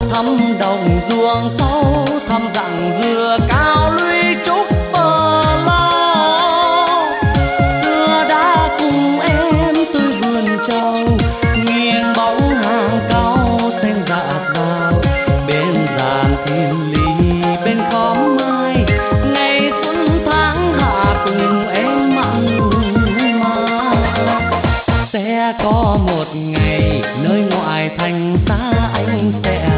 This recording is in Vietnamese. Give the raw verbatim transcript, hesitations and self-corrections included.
thăm đồng ruộng sâu, thăm dặn dừa cao lũy trúc bờ lao. Xưa đã cùng em tôi vườn trầu, nghiêng bóng hàng cau xanh rạt vào. Bên giàn thiên lý bên khóm mai, ngày xuân tháng hạ cùng em mặn mà. Sẽ có một ngày nơi ngoại thành xa anh sẽ